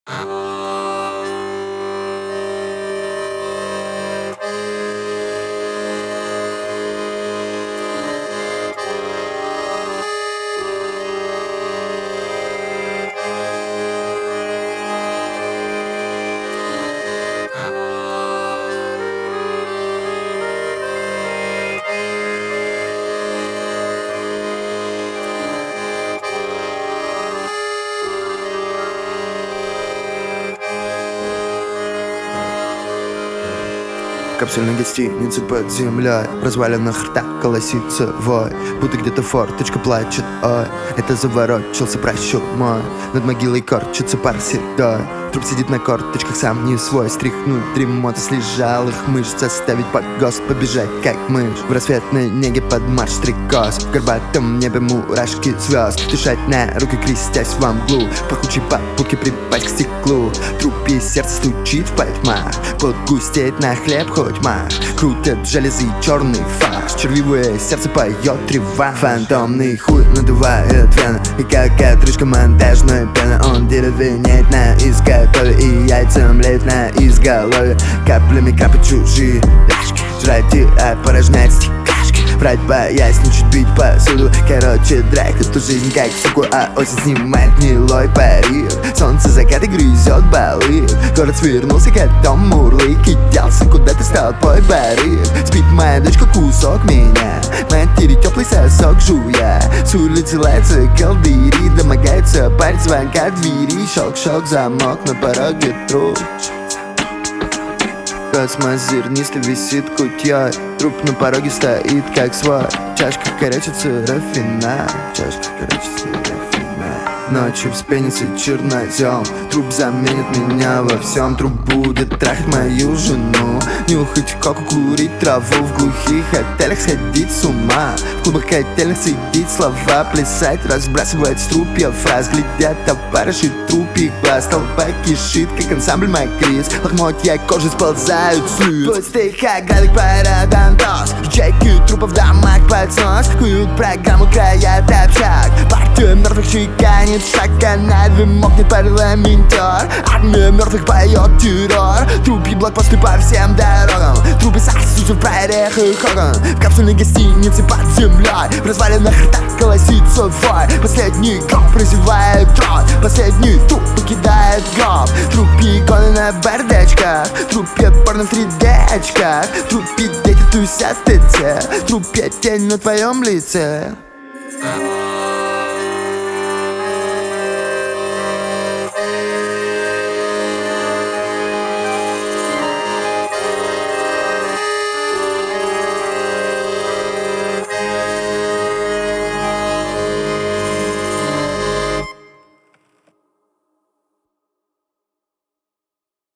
Капсульной гостиницы под землей, в развалинах рта колосится вой, будто где-то форточка плачет, ой. Это заворочился прощур мой, над могилой корчится пар седой. Труп сидит на корточках, сам не свой. Стряхнуть дремоту с лежалых мышц, заставить погост побежать, как мышь. В рассветной неге под марш стрекоз, в горбатом небе мурашки звезд. Дышать на руки, крестясь во мглу, пахучей папуки припасть к стеклу. Трупе сердце стучит в потьмах, пот густеет на хлеб хоть мах. Крутят железы черный фарш, червивое сердце поет треван. Фантомный хуй надувает вены, и как отрыжка монтажной пены он деревенеет на изготове, и яйца млеют на изголовье. Каплями капают чужие ляжки, жрать и опорожнять стекашки, врать боясь не чуть бить посуду. Короче, драйв эту жизнь как суку, а осень снимает гнилой парик. Солнце закат и грызет балык, город свернулся котом мурлык, и делся куда-то с толпой барыг. Спит моя дочка кусок меня, матери теплый сосок жуя. С улицы лается колдыри, домогается парень звонка двери. Шок-шок, замок, на пороге труп. Космос зернистый висит кутьей, труп на пороге стоит как свой. Чашка корячится рафинад, чашка корячится рафинад. Ночью вспенится чернозем, труп заменит меня во всем. Труп будет трахать мою жену, нюхать коку, курить траву, в глухих отелях сходить с ума, в клубах котельных сидеть, слова плясать, разбрасывать струпья фраз. Глядят опарыши трупик глаз, толпа кишит, как ансамбль Макрис. Лохмотья кожи сползают с лиц. Пустых оградок парадонтоз, ячейки трупов в домах под снос. Куют программу, краят общак, партия мертвых чеканит шаг, канаве мокнет парламентер. Армия мертвых поет террор, трупи блокпосты по всем дорогам, трупы сосутся в прорехах окон. В капсульной гостинице под землей, в развалинах рта колосится вой. Последний гроб прозевает трон, последний труп покидает гроб. Трупи иконы на бардачках, трупе порно в 3D-очках, трупе дети тусят в ТЦ, трупе тень на твоем лице.